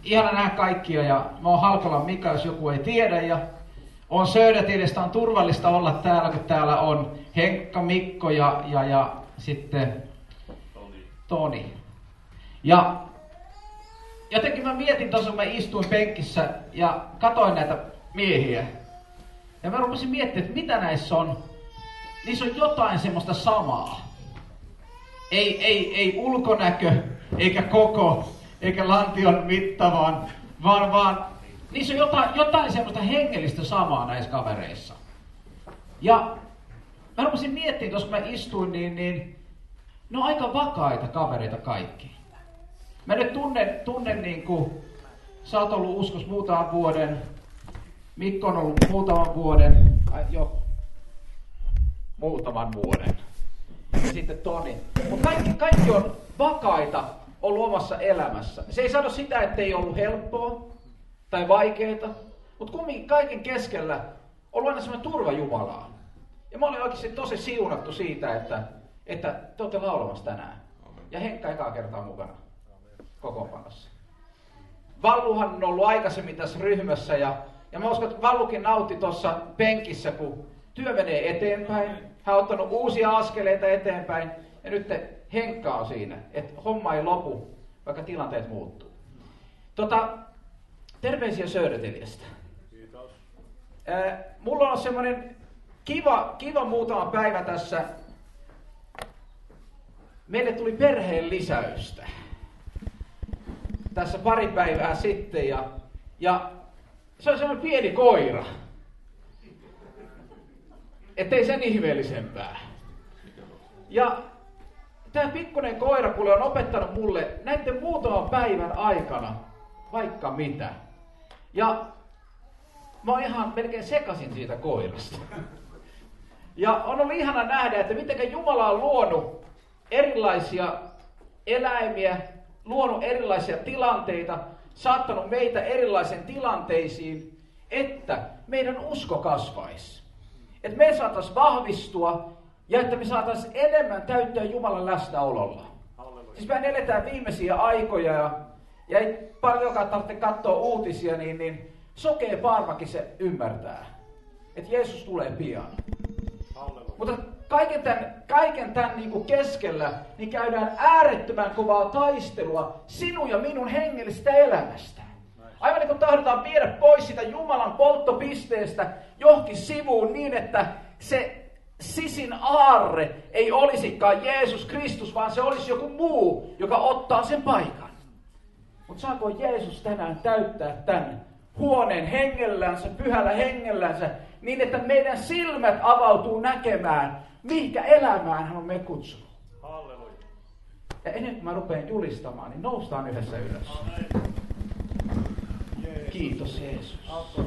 ihana nähdä kaikkia ja mä oon Halkolan Mika, jos joku ei tiedä. Ja on Södertäljestä, on turvallista olla täällä, kun täällä on Henkka, Mikko ja sitten Toni. Ja jotenkin mä mietin tuossa, kun mä istuin penkissä ja katoin näitä miehiä. Ja mä rupesin miettimään, että mitä näissä on. Niissä on jotain semmoista samaa. Ei ulkonäkö, eikä koko, eikä lantion mitta, vaan niissä on jotain semmoista hengellistä samaa näissä kavereissa. Ja mä rupesin miettimään tuossa, kun mä istuin, niin ne on aika vakaita kavereita kaikki. Mä nyt tunnen niinku, sä oot ollut uskos muutaman vuoden, Mikko on ollut muutaman vuoden, muutaman vuoden. Ja sitten Toni. Mutta kaikki on vakaita ollut omassa elämässä. Se ei sano sitä, että ei ollut helppoa tai vaikeaa, mutta kumminkin kaiken keskellä on ollut aina sellainen turva Jumalaan. Ja mä olin oikeasti tosi siunattu siitä, että te olette laulamassa tänään. Ja Henkka ekaa kertaa mukana kokoonpanossa. Valluhan on ollut aikaisemmin tässä ryhmässä ja mä uskon, että Vallukin nautti tuossa penkissä, kun työ menee eteenpäin. Hän on ottanut uusia askeleita eteenpäin ja nyt Henkka on siinä, että homma ei lopu, vaikka tilanteet muuttuu. Terveisiä Södertäljestä. Kiitos. Mulla on semmoinen kiva muutama päivä tässä. Meille tuli perheen lisäystä. Tässä pari päivää sitten ja se on semmoinen pieni koira. Ettei sen ihmeellisempää. Ja tämä pikkuinen koirapuoli on opettanut mulle näiden muutaman päivän aikana vaikka mitä. Ja mä oon ihan melkein sekasin siitä koirasta. Ja on ollut ihana nähdä, että miten Jumala on luonut erilaisia eläimiä, luonut erilaisia tilanteita, saattanut meitä erilaisiin tilanteisiin, että meidän usko kasvaisi. Että me saataisiin vahvistua ja että me saataisiin enemmän täyttää Jumalan läsnäololla. Siis me eletään viimeisiä aikoja ja ei paljonkaan tarvitse katsoa uutisia, niin sokea parmakin se ymmärtää, että Jeesus tulee pian. Mutta kaiken tämän niin kuin keskellä niin käydään äärettömän kovaa taistelua sinun ja minun hengellisestä elämästä. Aivan niin kuin tahdotaan viedä pois sitä Jumalan polttopisteestä johonkin sivuun niin, että se sisin aarre ei olisikaan Jeesus Kristus, vaan se olisi joku muu, joka ottaa sen paikan. Mutta saako Jeesus tänään täyttää tämän huoneen hengellänsä, pyhällä hengellänsä, niin että meidän silmät avautuu näkemään, mihinkä elämään hän on meidät kutsunut. Halleluja. Ja ennen kuin mä rupean julistamaan, niin noustaan yhdessä ylös. Kiitos Jeesus.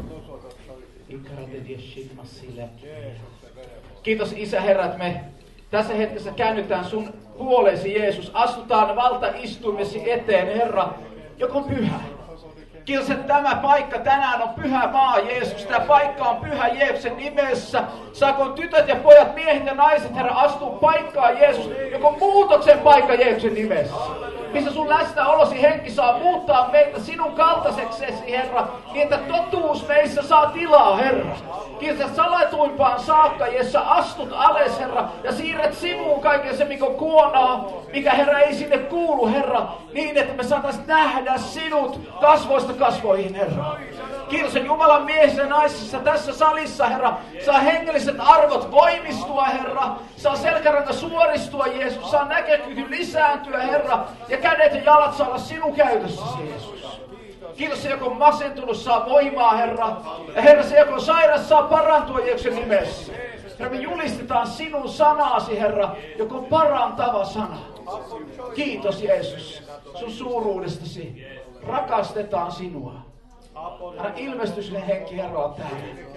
Kiitos Isä Herra, että me tässä hetkessä käännytään sun puoleesi Jeesus. Astutaan valtaistuimesi eteen Herra, joka on pyhä. Kiitos, että tämä paikka tänään on pyhä maa, Jeesus. Tämä paikka on pyhä Jeesuksen nimessä. Saakoon tytöt ja pojat, miehet ja naiset, Herra, astuu paikkaan, Jeesus, joka on muutoksen paikka Jeesuksen nimessä. Missä sun läsnäolosi henki saa muuttaa meitä sinun kaltaiseksesi, Herra, niin että totuus meissä saa tilaa, Herra. Kiitos, että salatuimpaan saakka, jossa astut alas, Herra, ja siirret sivuun kaiken se, mikä on kuonaa, mikä, Herra, ei sinne kuulu, Herra, niin että me saataisiin nähdä sinut kasvoista kasvoihin, Herra. Kiitos, että Jumalan miehissä ja naisissa tässä salissa, Herra, saa hengelliset arvot voimistua, Herra, saa selkäranka suoristua, Jeesus, saa näkökyky lisääntyä, Herra, ja kädet ja jalat saa olla sinun käytössäsi, Jeesus. Kiitos, se joka on masentunut saa voimaa, Herra, ja Herra, se joka on sairas saa parantua Jeesuksen nimessä. Herra, me julistetaan sinun sanasi, Herra, joka on parantava sana. Kiitos, Jeesus, sun suuruudestasi. Rakastetaan sinua. Herra, ilmestyksellinen henki, Herra, on täällä.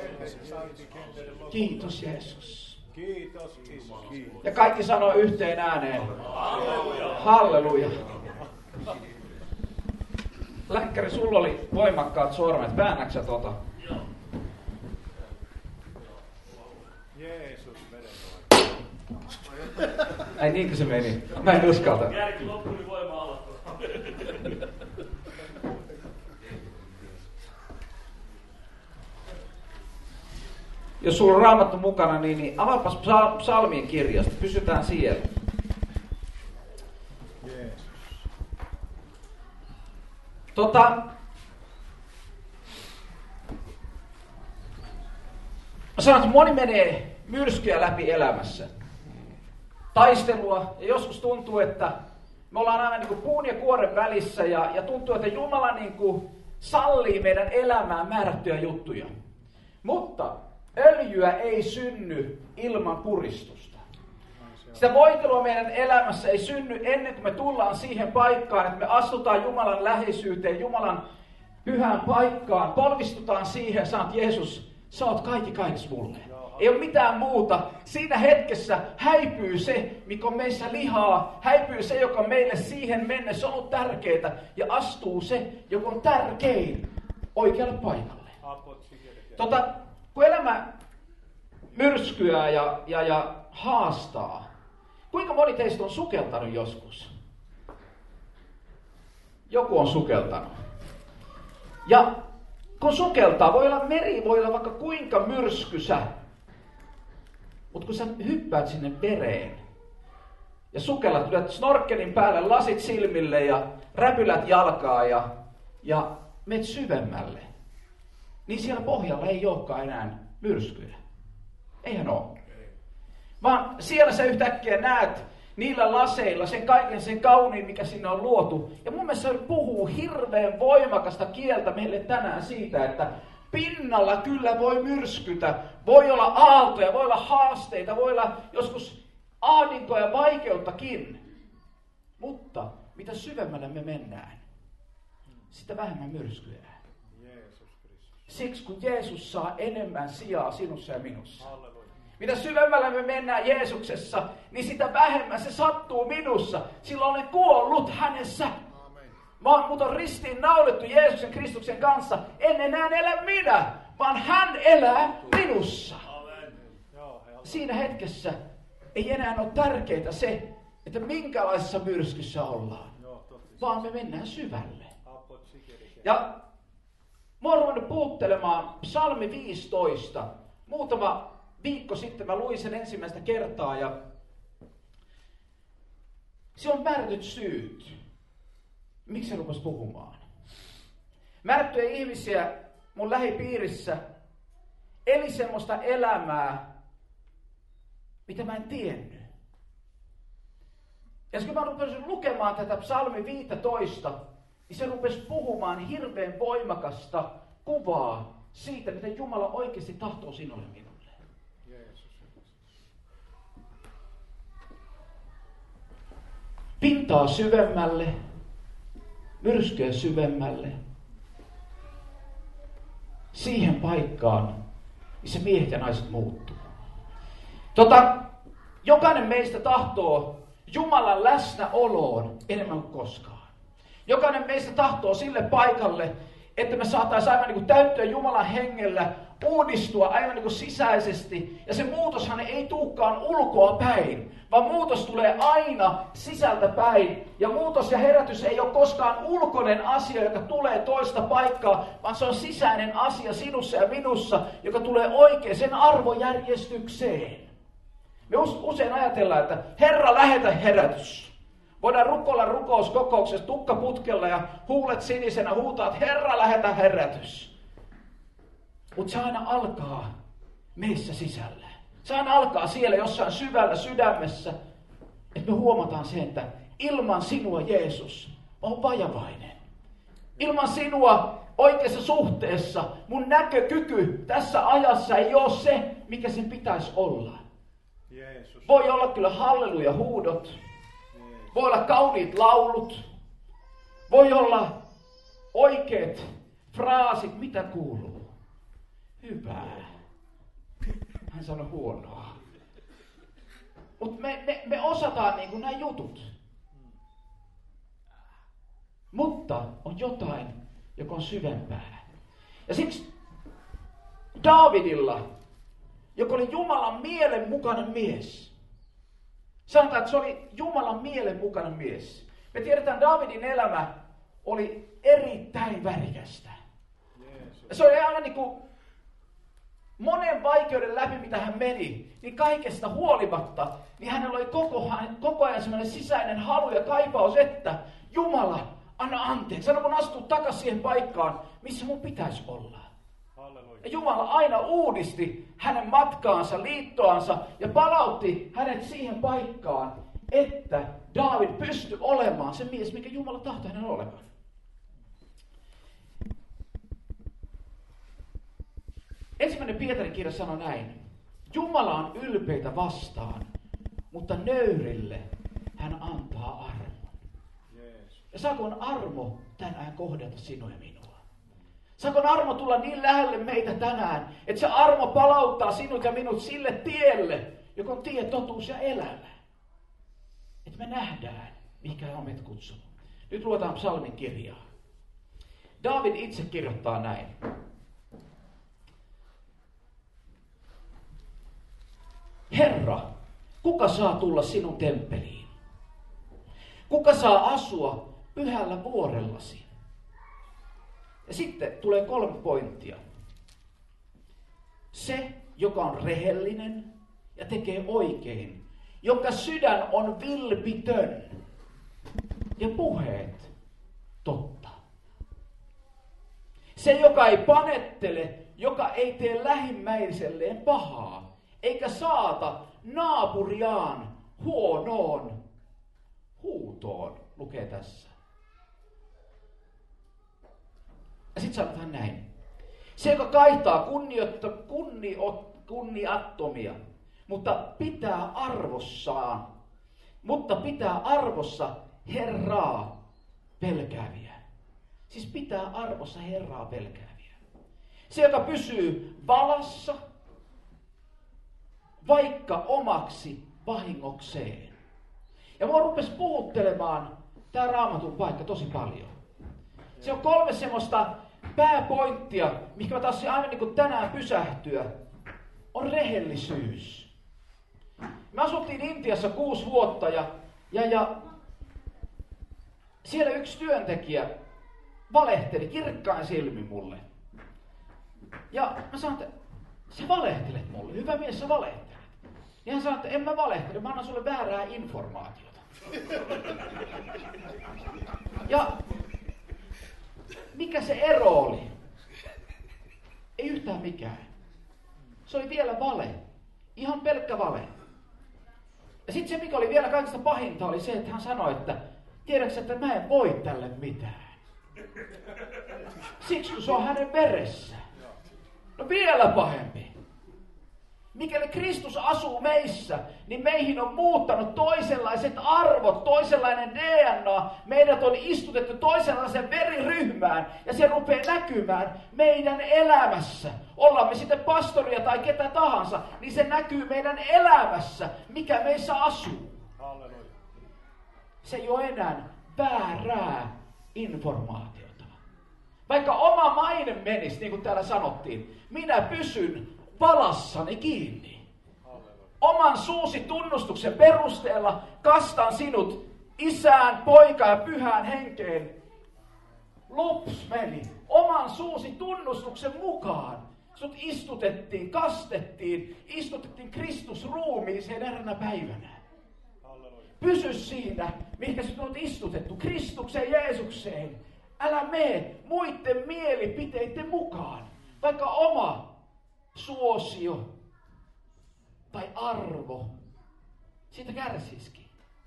Kiitos, Jeesus. Kiitos. Ja kaikki sanoo yhteen ääneen. Halleluja. Läkkäri, sulla oli voimakkaat sormet. Väännätkö sä tota? Jeesus menee. Ai niinkö se meni? Mä en uskalta. Järki loppui, niin voima alkoi. Jos sulla on Raamattu mukana, niin avaapas psalmien kirjasta. Pysytään siellä. Jeesus. Mä sanon, että moni menee myrskyjä läpi elämässä. Taistelua, ja joskus tuntuu, että me ollaan aina niin kuin puun ja kuoren välissä, ja tuntuu, että Jumala niin kuin sallii meidän elämään määrättyjä juttuja. Mutta öljyä ei synny ilman puristusta. Sitä voitelua meidän elämässä ei synny ennen kuin me tullaan siihen paikkaan, että me astutaan Jumalan läheisyyteen, Jumalan pyhään paikkaan, polvistutaan siihen ja sanot, Jeesus, sä oot kaikki mulle. Ei ole mitään muuta. Siinä hetkessä häipyy se, mikä on meissä lihaa, häipyy se, joka on meille siihen mennessä ollut tärkeää, ja astuu se, joka on tärkein oikealle paikalle. Kun elämä myrskyää ja haastaa, kuinka moni teistä on sukeltanut joskus? Joku on sukeltanut. Ja kun sukeltaa, voi olla meri, voi olla vaikka kuinka myrskysä. Mutta kun sä hyppäät sinne mereen ja sukellat, tulet snorkkelin päälle, lasit silmille ja räpylät jalkaa ja menet syvemmälle, niin siellä pohjalla ei olekaan enää myrskyjä. Eihän ole. Vaan siellä sä yhtäkkiä näet niillä laseilla sen kaiken sen kauniin, mikä sinne on luotu. Ja mun mielestä se puhuu hirveän voimakasta kieltä meille tänään siitä, että pinnalla kyllä voi myrskytä, voi olla aaltoja, voi olla haasteita, voi olla joskus ahdinkoa ja vaikeuttakin. Mutta mitä syvemmälle me mennään, sitä vähemmän myrskyjä. Siksi kun Jeesus saa enemmän sijaa sinussa ja minussa. Mitä syvemmälle me mennään Jeesuksessa, niin sitä vähemmän se sattuu minussa. Silloin olen kuollut hänessä. Mut on ristiin naulittu Jeesuksen Kristuksen kanssa. En enää elä minä, vaan hän elää minussa. Siinä hetkessä ei enää ole tärkeää se, että minkälaisessa myrskyssä ollaan. Vaan me mennään syvälle. Ja mä oon ruvennut puhuttelemaan psalmi 15. Muutama viikko sitten mä luin sen ensimmäistä kertaa ja se on määrätyt syyt. Miksi se rupesi puhumaan? Määrättyjä ihmisiä mun lähipiirissä eli semmoista elämää, mitä mä en tiennyt. Ja kun mä rupesin lukemaan tätä psalmi 15, niin se rupesi puhumaan hirveän voimakasta kuvaa siitä, miten Jumala oikeasti tahtoo sinulle minulle. Pintaa syvemmälle, myrskyä syvemmälle, siihen paikkaan, missä miehet ja naiset muuttuu. Jokainen meistä tahtoo Jumalan läsnäoloon enemmän kuin koskaan. Jokainen meistä tahtoo sille paikalle, että me saataisiin aivan niin kuin täyttyä Jumalan hengellä, uudistua aivan niin kuin sisäisesti. Ja se muutoshan ei tulekaan ulkoa päin, vaan muutos tulee aina sisältä päin. Ja muutos ja herätys ei ole koskaan ulkoinen asia, joka tulee toista paikkaa, vaan se on sisäinen asia sinussa ja minussa, joka tulee oikeaan arvojärjestykseen. Me usein ajatellaan, että Herra, lähetä herätys. Voidaan rukoilla rukouskokouksessa tukka putkella ja huulet sinisenä huutaa, että Herra, lähetä herätys. Mutta se aina alkaa meissä sisällä. Se aina alkaa siellä jossain syvällä sydämessä, että me huomataan sen, että ilman sinua, Jeesus, on vajavainen. Ilman sinua oikeassa suhteessa mun näkökyky tässä ajassa ei ole se, mikä sen pitäisi olla. Jeesus. Voi olla kyllä halleluja huudot. Voi olla kauniit laulut. Voi olla oikeat fraasit, mitä kuuluu. Hyvää. Hän sanoi huonoa. Mutta me osataan niin kuin nämä jutut. Mutta on jotain, joka on syvempää. Ja siksi Daavidilla, joka oli Jumalan mielen mukainen mies. Sanotaan, että se oli Jumalan mielen mukainen mies. Me tiedetään, että Daavidin elämä oli erittäin värikästä. Ja se oli aivan niin kuin monen vaikeuden läpi, mitä hän meni, niin kaikesta huolimatta, niin hänellä oli koko ajan sellainen sisäinen halu ja kaipaus, että Jumala, anna anteeksi. Sano mun astua takaisin siihen paikkaan, missä mun pitäisi olla. Halleluja. Ja Jumala aina uudisti hänen matkaansa, liittoansa ja palautti hänet siihen paikkaan, että Daavid pystyi olemaan se mies, mikä Jumala tahtoi hänen olemaan. Ensimmäinen Pietarin kirja sanoi näin. Jumala on ylpeitä vastaan, mutta nöyrille hän antaa armon. Yes. Ja saakoon armo tänään kohdata sinua ja minua. Saakoon armo tulla niin lähelle meitä tänään, että se armo palauttaa sinut ja minut sille tielle, joka on tie, totuus ja elämä. Että me nähdään, mikä on meitä kutsunut. Nyt luetaan psalmin kirjaa. Daavid itse kirjoittaa näin. Herra, kuka saa tulla sinun temppeliin? Kuka saa asua pyhällä vuorellasi? Ja sitten tulee 3 pointtia. Se, joka on rehellinen ja tekee oikein, jonka sydän on vilpitön ja puheet totta. Se, joka ei panettele, joka ei tee lähimmäiselleen pahaa, eikä saata naapuriaan huonoon huutoon, lukee tässä. Ja sitten sanotaan näin. Se, joka kaihtaa kunniattomia, mutta pitää arvossa Herraa pelkääviä. Siis pitää arvossa Herraa pelkääviä. Se, joka pysyy valassa, vaikka omaksi vahingokseen. Ja mua rupesi puhuttelemaan tää Raamatun paikka tosi paljon. Se on 3 semmoista pääpointtia, mikä mä taas aina niin kuin tänään pysähtyä, on rehellisyys. Me asuttiin Intiassa 6 vuotta ja siellä yksi työntekijä valehteli kirkkain silmin mulle. Ja mä sanoin, että sä valehtelet mulle, hyvä mies, sä valehtelet. Ja hän sanoi, että en mä valehtele, mä annan sulle väärää informaatiota. Ja mikä se ero oli? Ei yhtään mikään. Se oli vielä vale. Ihan pelkkä vale. Ja sitten se, mikä oli vielä kaikista pahinta, oli se, että hän sanoi, että tiedätkö, että mä en voi tälle mitään. Siksi, kun se on hänen veressä. No vielä pahempi. Mikäli Kristus asuu meissä, niin meihin on muuttanut toisenlaiset arvot, toisenlainen DNA. Meidät on istutettu toisenlaiseen veriryhmään ja se rupeaa näkymään meidän elämässä. Ollaan me sitten pastoria tai ketä tahansa, niin se näkyy meidän elämässä, mikä meissä asuu. Halleluja. Se ei ole enää väärää informaatiota. Vaikka oma maine menisi, niin kuin täällä sanottiin, minä pysyn valassani kiinni. Oman suusi tunnustuksen perusteella kastan sinut Isään, Poikaan ja Pyhään Henkeen. Lups meni. Oman suusi tunnustuksen mukaan. Sut istutettiin, kastettiin, istutettiin Kristus ruumiiseen eräänä päivänä. Pysy siinä, mihinkä sut on istutettu, Kristukseen, Jeesukseen. Älä mene muiden mielipiteiden mukaan, vaikka oma suosio tai arvo siitä kärsisikin.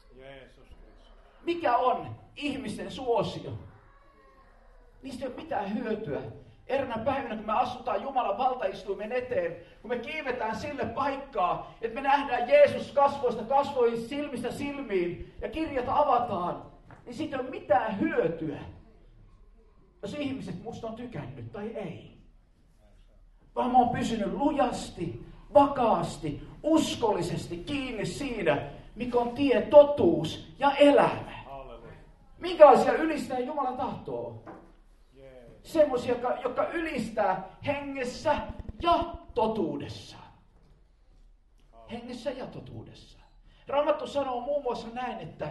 Mikä on ihmisten suosio? Niistä ei ole mitään hyötyä. Eräänä päivänä, kun me astutaan Jumalan valtaistuimen eteen, kun me kiivetään sille paikkaa, että me nähdään Jeesus kasvoista kasvoihin, silmistä silmiin ja kirjat avataan, niin siitä ei ole mitään hyötyä, jos ihmiset musta on tykännyt tai ei. Vaan mä oon pysynyt lujasti, vakaasti, uskollisesti kiinni siinä, mikä on tie, totuus ja elämä. Minkälaisia ylistää Jumalan tahtoo? Semmoisia, jotka ylistää hengessä ja totuudessa. Hengessä ja totuudessa. Raamattu sanoo muun muassa näin, että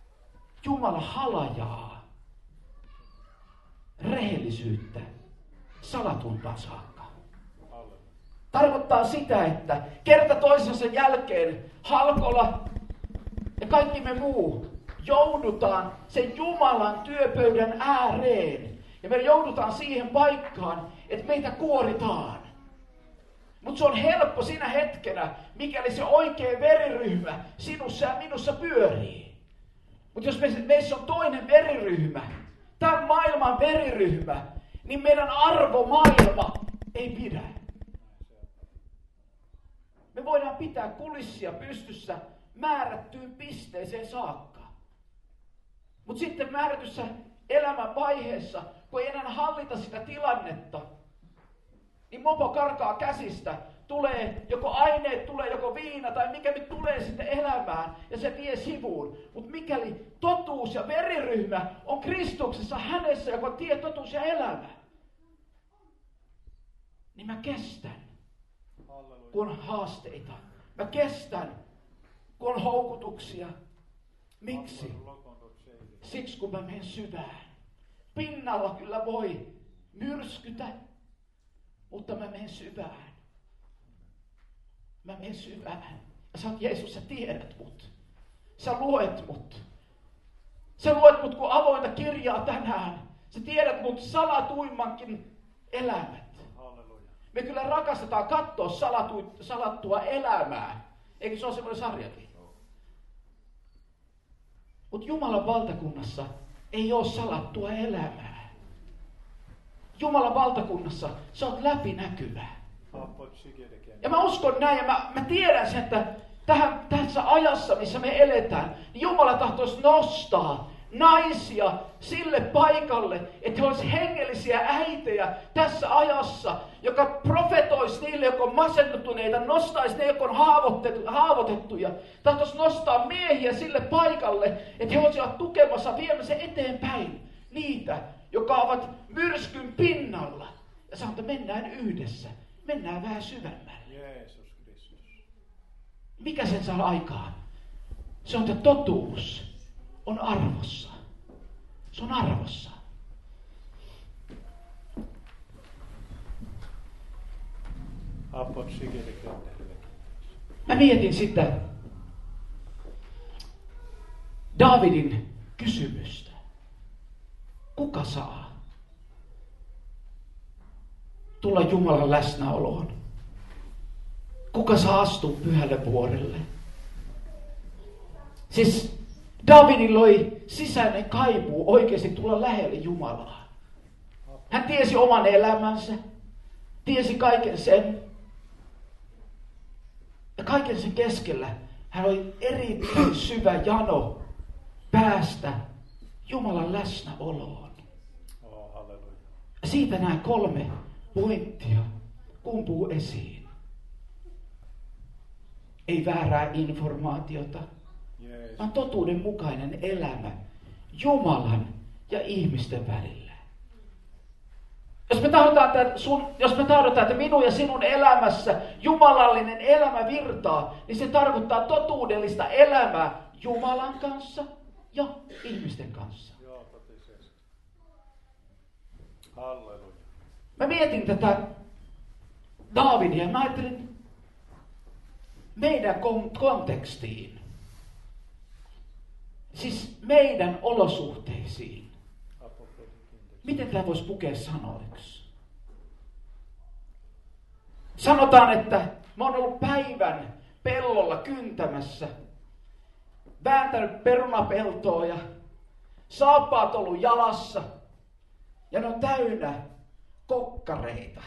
Jumala halajaa rehellisyyttä salatumpaan saakka. Halleluja. Tarkoittaa sitä, että kerta toisensa jälkeen Halkola ja kaikki me muu joudutaan sen Jumalan työpöydän ääreen. Ja me joudutaan siihen paikkaan, että meitä kuoritaan. Mutta se on helppo siinä hetkenä, mikäli se oikea veriryhmä sinussa ja minussa pyörii. Mutta jos meissä on toinen veriryhmä, tämän maailman veriryhmä, niin meidän arvomaailma ei pidä. Me voidaan pitää kulissia pystyssä määrättyyn pisteeseen saakka. Mutta sitten määrätyssä elämän vaiheessa, kun ei enää hallita sitä tilannetta, niin mopo karkaa käsistä. Tulee joko aineet, tulee joko viina tai mikä nyt tulee sitten elämään ja se vie sivuun. Mutta mikäli totuus ja veriryhmä on Kristuksessa hänessä, joka on tie, totuus ja elämä, niin mä kestän, kun on haasteita. Mä kestän, kun on houkutuksia. Miksi? Siksi kun mä menen syvään. Pinnalla kyllä voi myrskytä, mutta mä menen syvään. Mä menen syvään. Ja sä oot Jeesus, sä tiedät mut. Sä luet mut. Sä luet mut kuin avointa kirjaa tänään. Sä tiedät mut salatuimmankin elämät. Halleluja. Me kyllä rakastetaan katsoa salattua elämää. Eikö se ole semmoinen sarjakin? Mutta Jumalan valtakunnassa ei ole salattua elämää. Jumalan valtakunnassa sä oot läpinäkyvä. Ja mä uskon näin ja mä tiedän sen, että tässä ajassa, missä me eletään, niin Jumala tahtoisi nostaa naisia sille paikalle, että he olisivat hengellisiä äitejä tässä ajassa, joka profetoisi niille, jotka on masentuneita, nostaisi ne, jotka on haavoitettuja. Tahtoisi nostaa miehiä sille paikalle, että he olisivat tukemassa, viemässä eteenpäin niitä, jotka ovat myrskyn pinnalla. Ja sanotaan, että mennään yhdessä, mennään vähän syvemmälle. Jeesus Kristus. Mikä sen saa aikaan? Se on, että totuus on arvossa. Se on arvossa. Mä mietin sitä Daavidin kysymystä. Kuka saa tulla Jumalan läsnäoloon? Kuka saa astua pyhälle vuorelle? Siis Daavidilla oli sisäinen kaipuu oikeasti tulla lähelle Jumalaa. Hän tiesi oman elämänsä, tiesi kaiken sen. Ja kaiken sen keskellä hän oli erittäin syvä jano päästä Jumalan läsnäoloon. Siitä nämä 3 pointtia kumpuu esiin. Ei väärää informaatiota, vaan totuudenmukainen elämä Jumalan ja ihmisten välillä. Jos me tahdotaan, että minun ja sinun elämässä jumalallinen elämä virtaa, niin se tarkoittaa totuudellista elämää Jumalan kanssa ja ihmisten kanssa. Joo, totisesti. Halleluja. Mä mietin tätä Daavidia ja mä ajattelin meidän kontekstiin. Siis meidän olosuhteisiin. Miten tämä voisi pukea sanoiksi? Sanotaan, että mä oon ollut päivän pellolla kyntämässä, vääntänyt perunapeltoa ja saappaat ollut jalassa ja ne on täynnä kokkareita.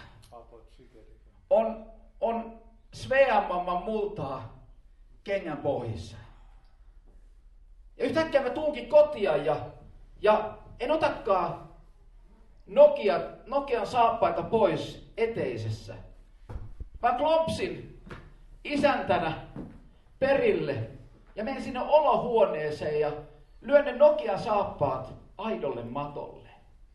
On Sveamamman multaa kengän pohjissa. Ja yhtäkkiä mä tuunkin kotia ja en otakaan Nokian saappaita pois eteisessä. Mä klompsin isäntänä perille ja menen sinne olohuoneeseen ja lyön ne Nokian saappaat aidolle matolle.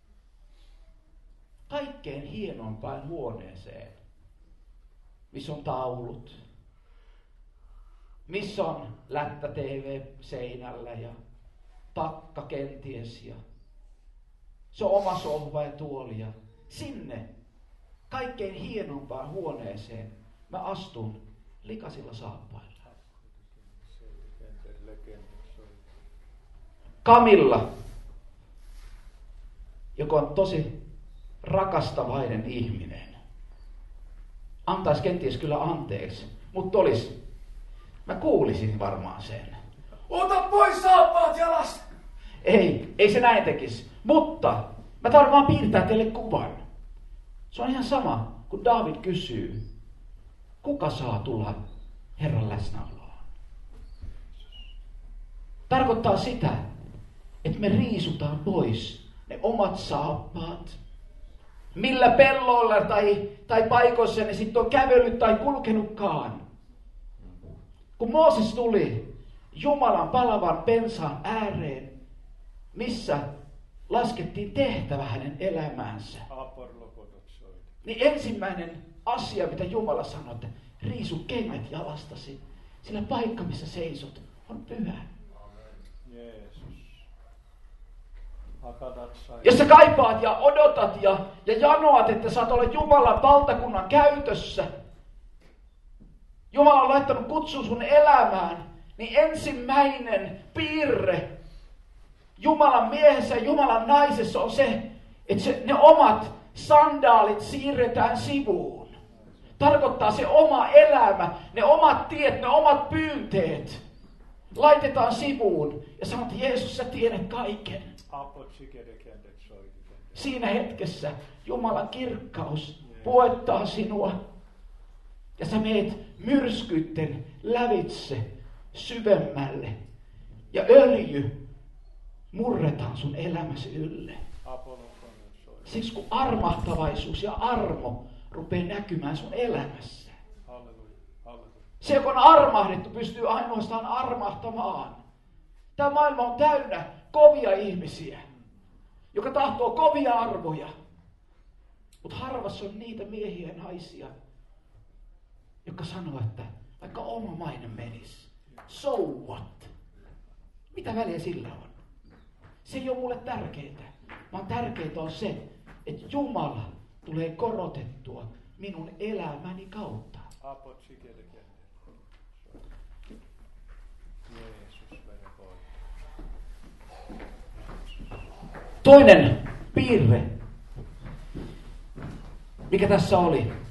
Kaikkein hienompaan huoneeseen, missä on taulut, missä on lättä TV seinällä ja takka kenties ja se on oma sohva ja tuoli ja sinne kaikkein hienompaan huoneeseen mä astun likaisilla saappailla. Camilla, joka on tosi rakastavainen ihminen, antaisi kenties kyllä anteeksi, mutta mä kuulisin varmaan sen. Ota pois saappaat jalasta! Ei se näin tekisi, mutta mä tahdon vaan piirtää teille kuvan. Se on ihan sama, kun Daavid kysyy, kuka saa tulla Herran läsnäoloon? Tarkoittaa sitä, että me riisutaan pois ne omat saappaat. Millä pelloilla tai paikoissa ne sitten on kävellyt tai kulkenutkaan. Kun Mooses tuli Jumalan palavan pensaan ääreen, missä laskettiin tehtävä hänen elämäänsä, niin ensimmäinen asia, mitä Jumala sanoi, että riisu kengät jalastasi, sillä paikka, missä seisot, on pyhä. Jos sä kaipaat ja odotat ja janoat, että saat olla Jumalan valtakunnan käytössä, Jumala on laittanut kutsun sun elämään, niin ensimmäinen piirre Jumalan miehessä ja Jumalan naisessa on se, että ne omat sandaalit siirretään sivuun. Tarkoittaa se oma elämä, ne omat tiet, ne omat pyynteet laitetaan sivuun ja sanot, että Jeesus, sä tiedät kaiken. Siinä hetkessä Jumalan kirkkaus puettaa sinua ja sä meet myrskytten lävitse syvemmälle ja öljy murretaan sun elämäsi ylle. Siksi kun armahtavaisuus ja armo rupeaa näkymään sun elämässä. Se, joka on armahdettu, pystyy ainoastaan armahtamaan. Tämä maailma on täynnä kovia ihmisiä, joka tahtoo kovia arvoja. Mutta harvassa on niitä miehiä ja naisia, jotka sanoo, että vaikka oma maine menisi, so what? Mitä väliä sillä on? Se ei ole mulle tärkeintä, vaan tärkeintä on se, että Jumala tulee korotettua minun elämäni kautta. Toinen piirre, mikä tässä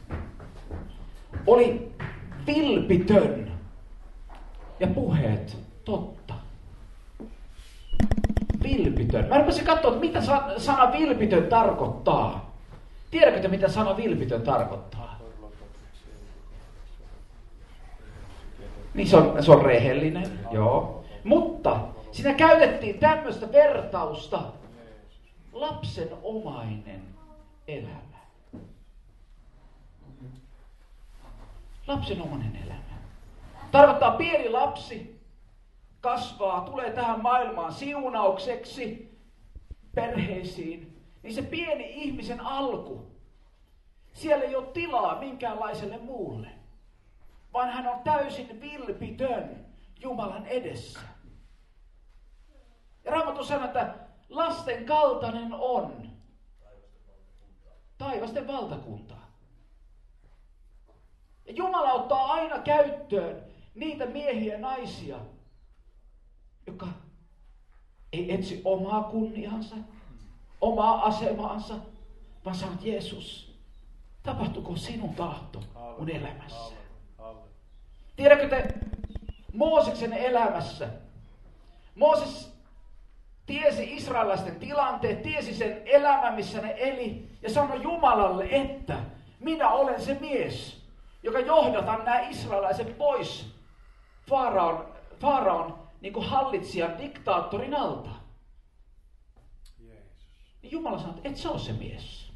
oli vilpitön ja puheet totta. Vilpitön. Mä rupesin katsoa, että mitä sana vilpitön tarkoittaa. Tiedätkö te, mitä sana vilpitön tarkoittaa? Niin se on rehellinen, joo. Mutta siinä käytettiin tämmöistä vertausta, lapsenomainen elämä. Lapsenomainen elämä. Tarkoittaa pieni lapsi, kasvaa, tulee tähän maailmaan siunaukseksi, perheisiin, niin se pieni ihmisen alku, siellä ei ole tilaa minkäänlaiselle muulle, vaan hän on täysin vilpitön Jumalan edessä. Ja Raamattu sanoo, että lasten kaltainen on taivasten valtakunta. Ja Jumala ottaa aina käyttöön niitä miehiä ja naisia, jotka ei etsi omaa kunniansa, omaa asemaansa, vaan sanoo, Jeesus, tapahtuko sinun tahto mun elämässä? Tiedätkö te, Mooseksen elämässä, Mooses tiesi israelaisten tilanteet, tiesi sen elämän, missä ne eli, ja sanoi Jumalalle, että minä olen se mies, joka johdatan nämä israelaiset pois Faaraon niin kuin hallitsijan, diktaattorin alta. Niin Jumala sanoi, että et sä ole se mies.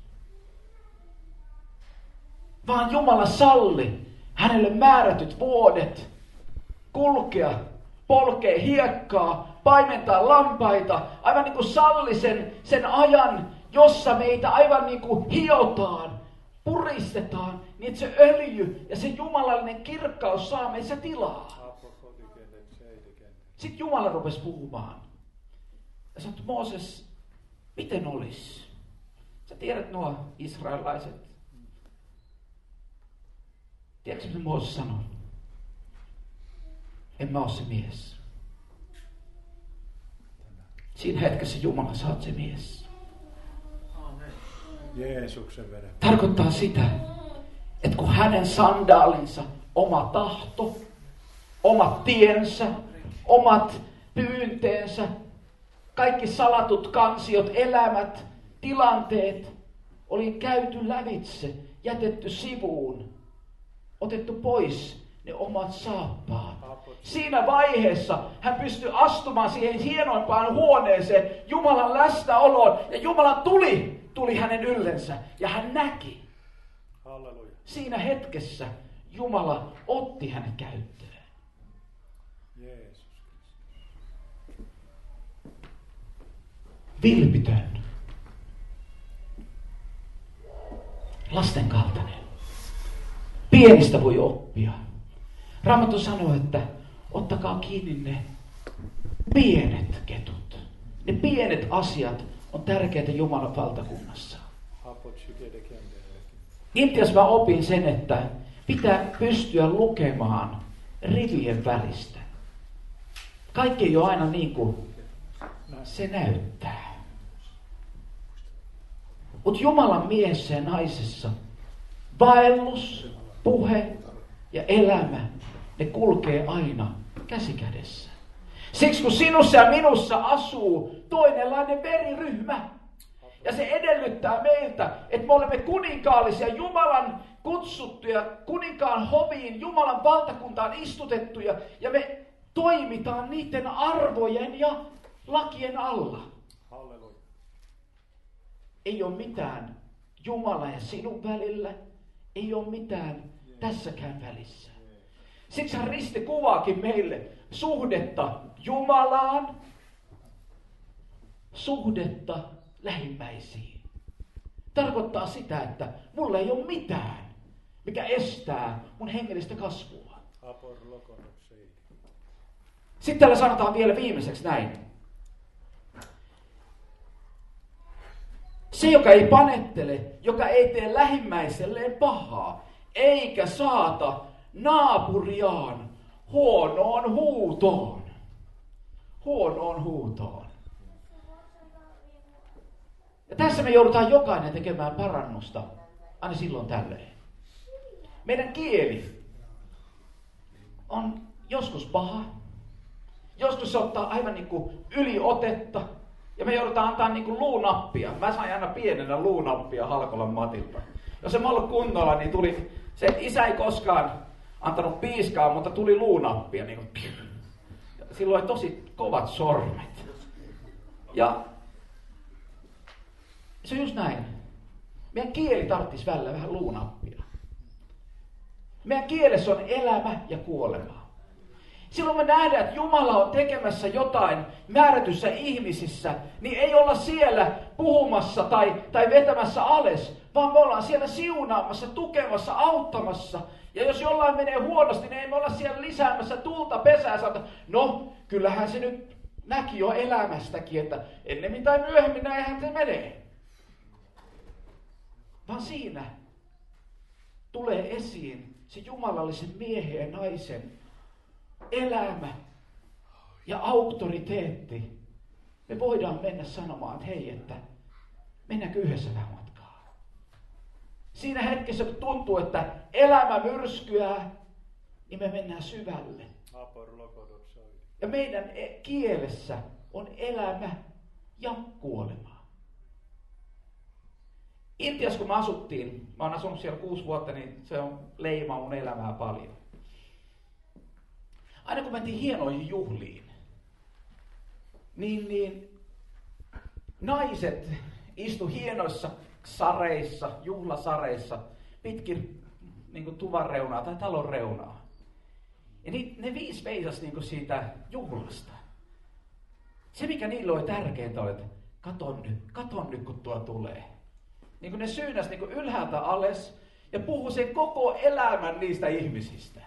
Vaan Jumala salli hänelle määrätyt vuodet kulkea, polkea hiekkaa, paimentaa lampaita, aivan niin kuin salli sen ajan, jossa meitä aivan niin kuin hiotaan, puristetaan, niin että se öljy ja se jumalallinen kirkkaus saa meissä tilaa. Sitten Jumala rupesi puhumaan. Ja sanoi, Mooses, miten olisi? Sä tiedät nuo israelaiset, Tiedätkö mitä Mooses sanoi? En mä ole se mies. Siinä hetkessä Jumala, sä oot se mies. Jeesuksen veren. Tarkoittaa sitä, että kun hänen sandaalinsa, oma tahto, omat tiensä, omat pyynteensä, kaikki salatut kansiot, elämät, tilanteet oli käyty lävitse, jätetty sivuun, otettu pois ne omat saappaat. Siinä vaiheessa hän pystyi astumaan siihen hienoimpaan huoneeseen Jumalan läsnäoloon ja Jumalan tuli hänen yllensä ja hän näki. Halleluja. Siinä hetkessä Jumala otti hänet käyttöön. Jeesus. Vilpitön. Lasten kaltainen. Pienistä voi oppia. Raamattu sanoo, että ottakaa kiinni ne pienet ketut. Ne pienet asiat on tärkeitä Jumalan valtakunnassa. Intiassa mä opin sen, että pitää pystyä lukemaan rivien välistä. Kaikki ei ole aina niin kuin se näyttää. Mutta Jumalan miehessä ja naisessa vaellus, puhe ja elämä, ne kulkee aina käsi kädessä. Siksi kun sinussa ja minussa asuu toinenlainen veriryhmä, ja se edellyttää meiltä, että me olemme kuninkaallisia, Jumalan kutsuttuja, kuninkaan hoviin, Jumalan valtakuntaan istutettuja, ja me toimitaan niiden arvojen ja lakien alla. Halleluja. Ei ole mitään Jumala ja sinun välillä, ei ole mitään tässäkään välissä. Siksi hän Risti kuvaakin meille suhdetta Jumalaan, suhdetta lähimmäisiin. Tarkoittaa sitä, että mulla ei ole mitään, mikä estää mun hengellistä kasvua. Sitten täällä sanotaan vielä viimeiseksi näin. Se, joka ei panettele, joka ei tee lähimmäiselleen pahaa, eikä saata naapuriaan huonoon huutoon. Huonoon huutoon. Ja tässä me joudutaan jokainen tekemään parannusta, aina silloin tälleen. Meidän kieli on joskus paha, joskus se ottaa aivan niin kuin yliotetta, ja me joudutaan antaa niin kuin luunappia. Mä sain aina pienenä luunappia Halkolan Matilta. Jos en mä ollut kunnolla, niin tuli, se isä ei koskaan antanut piiskaa, mutta tuli luunappia. Niin kuin, silloin oli tosi kovat sormet. Ja se on just näin. Meidän kieli tarvitsisi välillä vähän luunappia. Meidän kielessä on elämä ja kuolema. Silloin me nähdään, että Jumala on tekemässä jotain määrätyssä ihmisissä, niin ei olla siellä puhumassa tai vetämässä alas, vaan me ollaan siellä siunaamassa, tukemassa, auttamassa. Ja jos jollain menee huonosti, niin ei me olla siellä lisäämässä tulta pesää, sanotaan, no kyllähän se nyt näki jo elämästäkin, että ennemmin tai myöhemmin näinhän se menee. Vaan siinä tulee esiin se jumalallisen miehen ja naisen elämä ja auktoriteetti. Me voidaan mennä sanomaan, että hei, että mennäänkö yhdessä vähän matkaa. Siinä hetkessä, kun tuntuu, että elämä myrskyää, niin me mennään syvälle. Ja meidän kielessä on elämä ja kuolema. Intiassa kun me asuttiin, mä oon asunut siellä 6 vuotta, niin se on leimaa mun elämää paljon. Aina kun mentiin hienoihin juhliin, niin naiset istu hienoissa sareissa, juhlasareissa, pitkin niin kuin tuvan reunaa tai talon reunaa. Ja ne 5 veisas niin kuin siitä juhlasta. Se mikä niillä oli tärkeintä oli, että katon nyt kun tuo tulee. Niin kuin ne syynäs niin kuin ylhäältä alas ja puhui sen koko elämän niistä ihmisistä.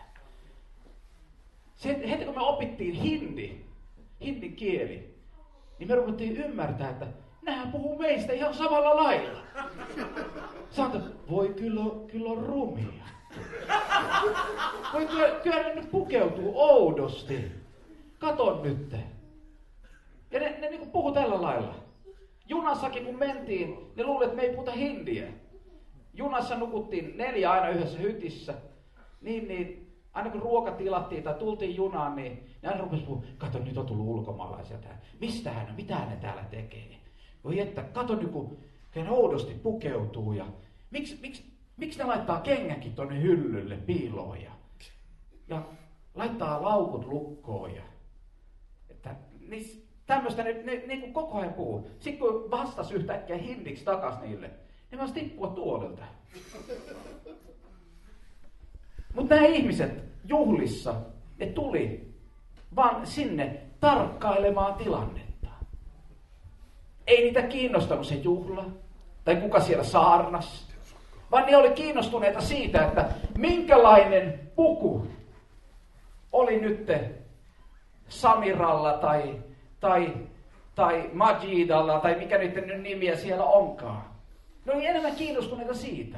Heti kun me opittiin hindin kieli, niin me ruvettiin ymmärtää, että nehän puhuu meistä ihan samalla lailla. Sanotaan, voi kyllä on rumia. Voi kyllä ne nyt pukeutuu oudosti. Katon nyt. Ja ne niin puhuu tällä lailla. Junassakin kun mentiin, ne luulivat, että me ei puhuta hindiä. Junassa nukuttiin 4 aina yhdessä hytissä. Niin, aina kun ruoka tilattiin tai tultiin junaan, niin ne aina rupesi puhumaan, kato nyt on tullut ulkomaalaisia tähän. Mistähän on, mitä ne täällä tekee? Voi että, kato nyt kun ne oudosti pukeutuu ja miksi ne laittaa kengänkin tonne hyllylle piiloon ja laittaa laukut lukkoon ja että tämmöistä ne niin kuin koko ajan puhuu. Sitten kun vastasi yhtäkkiä hindiksi takas niille, ne vaan tippua tuolilta. Mutta nämä ihmiset juhlissa, ne tuli vaan sinne tarkkailemaan tilannetta. Ei niitä kiinnostanut se juhla, tai kuka siellä saarnas, vaan ne oli kiinnostuneita siitä, että minkälainen puku oli nyt Samiralla tai Majidalla, tai mikä nyt nimiä siellä onkaan. Ne oli enemmän kiinnostuneita siitä.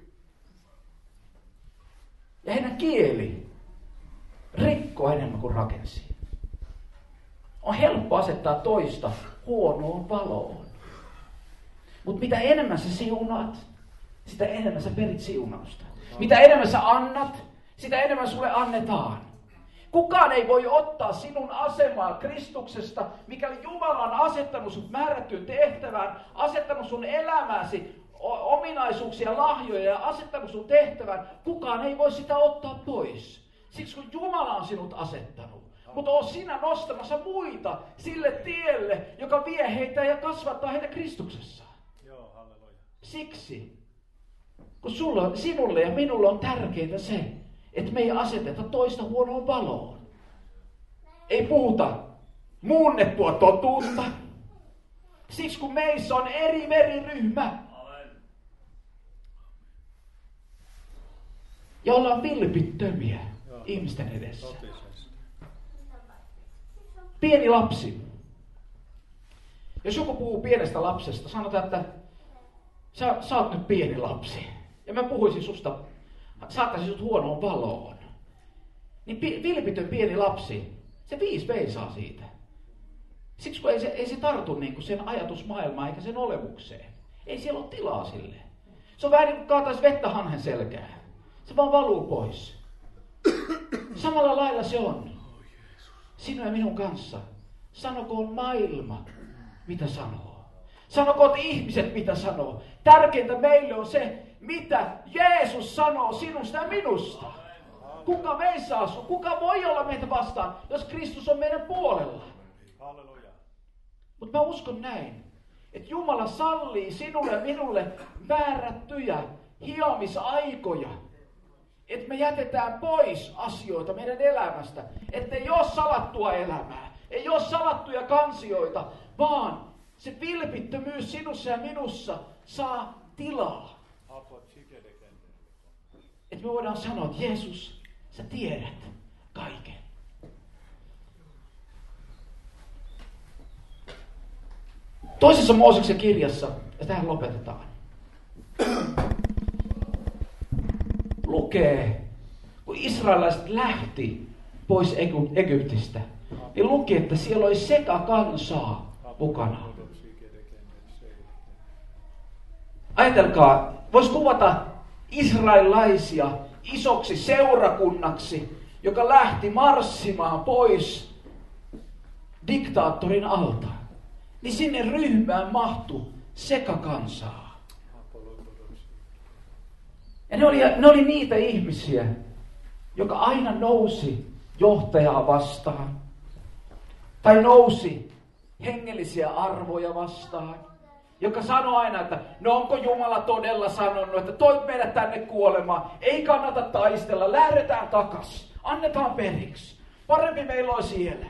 Ja heidän kieli rikkoi enemmän kuin rakensi. On helppo asettaa toista huonoon valoon. Mutta mitä enemmän sä siunaat, sitä enemmän sä perit siunausta. Mitä enemmän sä annat, sitä enemmän sulle annetaan. Kukaan ei voi ottaa sinun asemaa Kristuksesta, mikäli Jumala on asettanut sut määrättyyn tehtävään, asettanut sun elämäsi ominaisuuksia, lahjoja ja asettanut sun tehtävän. Kukaan ei voi sitä ottaa pois. Siksi kun Jumala on sinut asettanut. Mutta oot sinä nostamassa muita sille tielle, joka vie heitä ja kasvattaa heitä Kristuksessa. Joo, halleluja. Siksi, kun sinulle ja minulle on tärkeintä se, että me ei aseteta toista huonoon valoon. Ei puhuta muunnettua totuutta. Siksi kun meissä on eri veriryhmä. Ja ollaan vilpittömiä ihmisten edessä. Pieni lapsi. Jos joku puhuu pienestä lapsesta, sanotaan, että sä oot nyt pieni lapsi. Ja mä puhuisin susta, saattaisin sut huonoon valoon. Niin vilpitön pieni lapsi, se 5 veisaa siitä. Siksi kun ei se tartu niin kuin sen ajatusmaailmaan eikä sen olemukseen. Ei siellä ole tilaa sille. Se on vähän niin kuin kaataisi vettä hanhen selkään. Se vaan valuu pois. Samalla lailla se on. Sinun ja minun kanssa. Sanokoon maailma, mitä sanoo. Sanokoon ihmiset, mitä sanoo. Tärkeintä meille on se, mitä Jeesus sanoo sinusta ja minusta. Kuka meissä asuu? Kuka voi olla meitä vastaan, jos Kristus on meidän puolella? Halleluja. Mutta mä uskon näin, että Jumala sallii sinulle ja minulle määrättyjä hiomisaikoja. Että me jätetään pois asioita meidän elämästä. Että ei ole salattua elämää. Ei ole salattuja kansioita, vaan se vilpittömyys sinussa ja minussa saa tilaa. Että me voidaan sanoa, että Jeesus, sä tiedät kaiken. Toisessa Mooseksen kirjassa, ja tähän lopetetaan, lukee, kun israelilaiset lähti pois Egyptistä, niin luki, että siellä oli sekakansaa mukana. Ajatelkaa, voisi kuvata israelilaisia isoksi seurakunnaksi, joka lähti marssimaan pois diktaattorin alta. Niin sinne ryhmään mahtui sekakansaa. Ja ne oli niitä ihmisiä, joka aina nousi johtajaa vastaan. Tai nousi hengellisiä arvoja vastaan. Joka sanoi aina, että no onko Jumala todella sanonut, että toit meidät tänne kuolemaan. Ei kannata taistella, lähdetään takas. Annetaan periksi. Parempi meillä on siellä.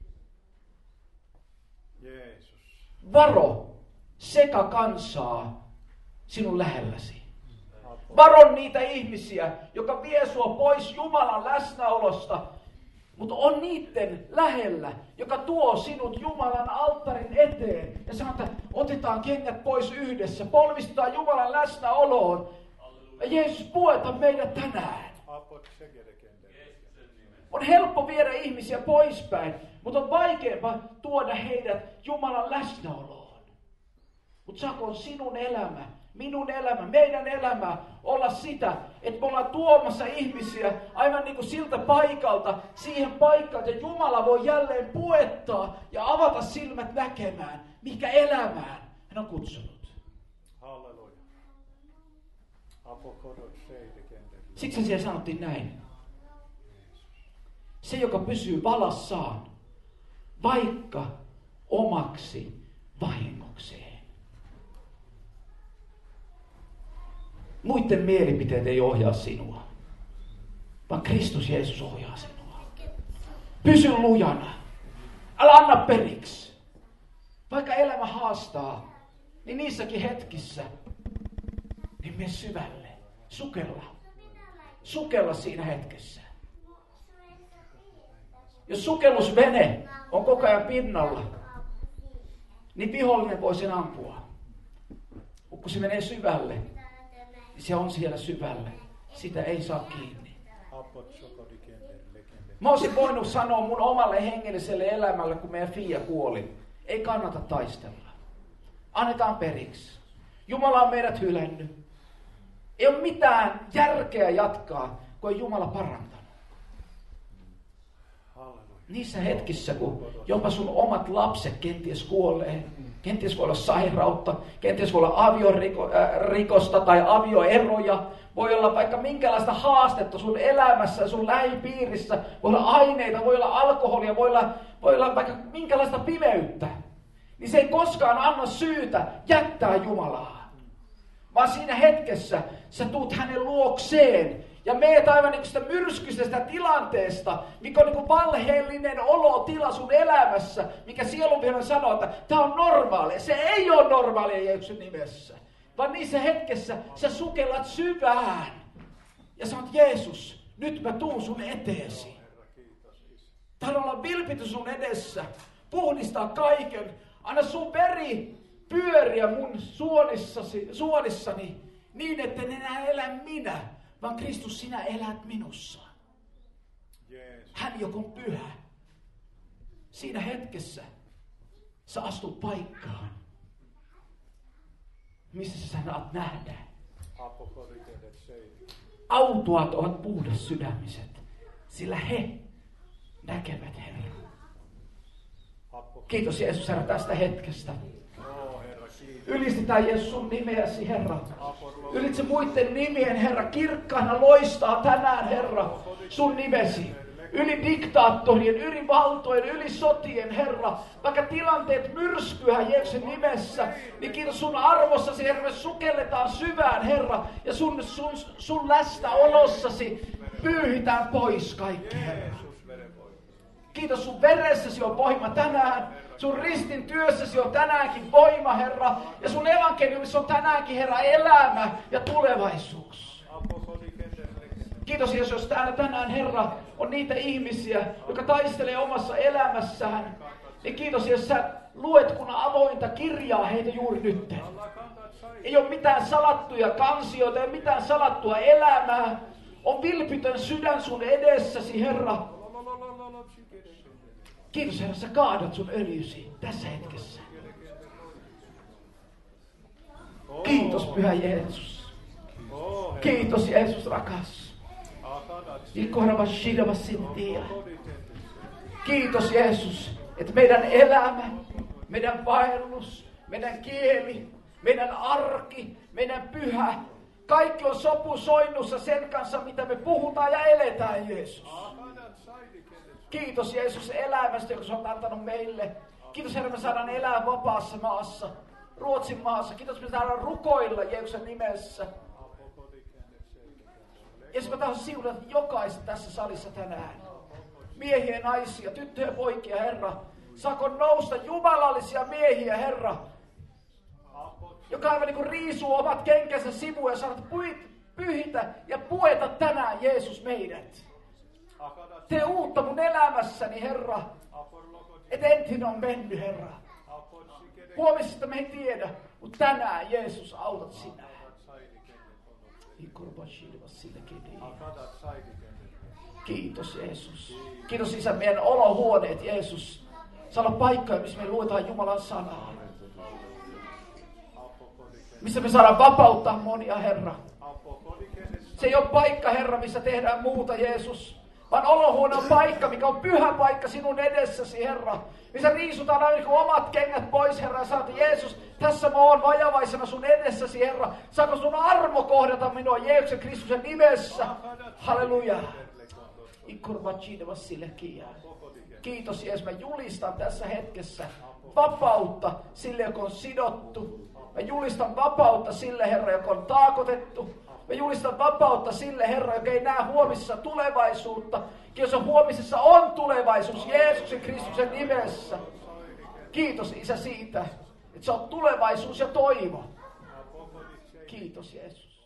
Jeesus. Varo sekakansaa sinun lähelläsi. Varon niitä ihmisiä, joka vie sua pois Jumalan läsnäolosta, mutta on niiden lähellä, joka tuo sinut Jumalan alttarin eteen ja sanoo, että otetaan kengät pois yhdessä, polvistutaan Jumalan läsnäoloon Ja Jeesus, pueta meidät tänään. On helppo viedä ihmisiä poispäin, mutta on vaikeampaa tuoda heidät Jumalan läsnäoloon. Mutta saakoon sinun elämä, minun elämä, meidän elämä olla sitä, että me ollaan tuomassa ihmisiä aivan niin kuin siltä paikalta siihen paikkaan, että Jumala voi jälleen puettaa ja avata silmät näkemään, mikä elämään hän on kutsunut. Halleluja. Siksi siellä sanottiin näin. Se, joka pysyy valassaan, vaikka omaksi vahingokseen. Muiden mielipiteet ei ohjaa sinua, vaan Kristus Jeesus ohjaa sinua. Pysy lujana. Älä anna periksi. Vaikka elämä haastaa, niin niissäkin hetkissä, niin mene syvälle. Sukella. Sukella siinä hetkessä. Jos sukellusvene on koko ajan pinnalla, niin vihollinen voi sen ampua. Mutta kun se menee syvälle, niin se on siellä syvällä. Sitä ei saa kiinni. Mä olisin voinut sanoa mun omalle hengelliselle elämälle, kun meidän Fia kuoli. Ei kannata taistella. Annetaan periksi. Jumala on meidät hylännyt. Ei ole mitään järkeä jatkaa, kun ei Jumala parantanut. Niissä hetkissä, kun jopa sun omat lapset kenties kuolee, kenties voi olla sairautta, kenties voi olla aviorikosta tai avioeroja, voi olla vaikka minkälaista haastetta sun elämässä ja sun lähipiirissä, voi olla aineita, voi olla alkoholia, voi olla vaikka minkälaista pimeyttä, niin se ei koskaan anna syytä jättää Jumalaa. Vaan siinä hetkessä sä tuut hänen luokseen ja meet aivan niin kuin sitä myrskystä tilanteesta, mikä on niin kuin valheellinen olotila sun elämässä, mikä sielunvihollinen sanoo, että tämä on normaalia. Se ei ole normaalia Jeesuksen nimessä. Vaan niissä hetkessä sä sukellat syvään ja sanot, Jeesus, nyt mä tuun sun eteesi. Tahdon olla vilpitty sun edessä, puhdistaa kaiken, anna sun veri pyöriä mun suonissani niin, että en enää elä minä, vaan Kristus, sinä elät minussa. Hän, joka on pyhä. Siinä hetkessä sä astut paikkaan, missä sä saat nähdä. Autuat ovat puhdas sydämiset, sillä he näkevät Herran. Kiitos Jeesus, Herra, tästä hetkestä. Ylistetään Jeesus sun nimeäsi, Herra. Ylitse muiden nimien, Herra, kirkkaana loistaa tänään, Herra, sun nimesi. Yli diktaattorien, yli valtojen, yli sotien, Herra. Vaikka tilanteet myrskyä Jeesuksen nimessä, niin kiitos sun arvossasi, Herra, me sukelletaan syvään, Herra. Ja sun läsnäolossasi pyyhitään pois kaikki, Herra. Kiitos sun veressäsi on voima tänään. Sun ristin työssäsi on tänäänkin voima, Herra. Ja sun evankeliumissa on tänäänkin, Herra, elämä ja tulevaisuus. Kiitos Jeesus, jos täällä tänään, Herra, on niitä ihmisiä, jotka taistelee omassa elämässään. Niin kiitos, jos sä luet kun avointa kirjaa heitä juuri nyt. Ei ole mitään salattuja kansioita, ei ole mitään salattua elämää. On vilpitön sydän sun edessäsi, Herra. Kiitos, Herra, sä kaadat sun öljysi tässä hetkessä. Kiitos, Pyhä Jeesus. Kiitos, Jeesus rakas. Kiitos, Jeesus, että meidän elämä, meidän vaellus, meidän kieli, meidän arki, meidän pyhä, kaikki on sopusoinnussa sen kanssa, mitä me puhutaan ja eletään, Jeesus. Kiitos Jeesus elämästä, joka sä oot antanut meille. Kiitos Herra, me saadaan elää vapaassa maassa, Ruotsin maassa. Kiitos, me saadaan rukoilla Jeesuksen nimessä. Jeesus, mä tahdon siunata jokaista tässä salissa tänään. Miehiä, naisia, tyttöjä, poikia, Herra. Saako nousta jumalallisia miehiä, Herra. Joka aivan niin kuin riisuu omat kenkänsä sivuun ja sanoo, pyhitä ja pueta tänään Jeesus meidät. Tee uutta mun elämässäni, Herra. Et entinen on mennyt, Herra. Huomisesta me ei tiedä, mutta tänään Jeesus autat sinä. Kiitos Jeesus. Kiitos Isä meidän olohuoneet Jeesus. Saa olla paikkoja, missä me luetaan Jumalan sanaa. Missä me saadaan vapauttaa monia, Herra. Se ei ole paikka, Herra, missä tehdään muuta, Jeesus. Vaan olohuone on paikka, mikä on pyhä paikka sinun edessäsi, Herra. Missä riisutaan aina omat kengät pois, Herra. Ja saat, Jeesus, tässä mä oon vajavaisena sun edessäsi, Herra. Saako sun armo kohdata minua Jeesuksen Kristuksen nimessä? Halleluja. Kiitos Jeesus, mä julistan tässä hetkessä vapautta sille, joka on sidottu. Mä julistan vapautta sille, Herra, joka on taakotettu. Mä julistan vapautta sille, Herra, joka ei näe huomisessa tulevaisuutta. Jos on huomisessa on tulevaisuus Jeesuksen Kristuksen nimessä. Kiitos Isä siitä, että sä oot tulevaisuus ja toivo. Kiitos Jeesus.